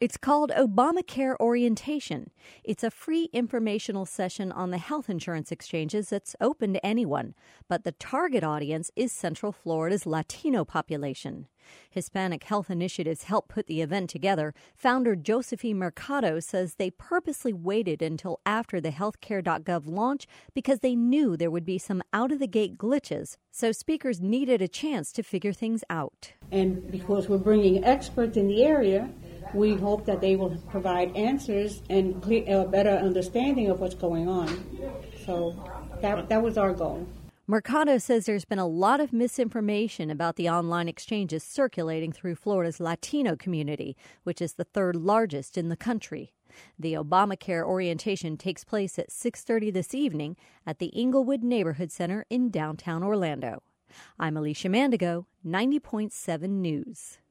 It's called Obamacare Orientation. It's a free informational session on the health insurance exchanges that's open to anyone, but the target audience is Central Florida's Latino population. Hispanic Health Initiatives helped put the event together. Founder Josephine Mercado says they purposely waited until after the healthcare.gov launch because they knew there would be some out-of-the-gate glitches, so speakers needed a chance to figure things out. And because we're bringing experts in the area, we hope that they will provide answers and a better understanding of what's going on. So that was our goal. Mercado says there's been a lot of misinformation about the online exchanges circulating through Florida's Latino community, which is the third largest in the country. The Obamacare orientation takes place at 6:30 this evening at the Inglewood Neighborhood Center in downtown Orlando. I'm Alicia Mandigo, 90.7 News.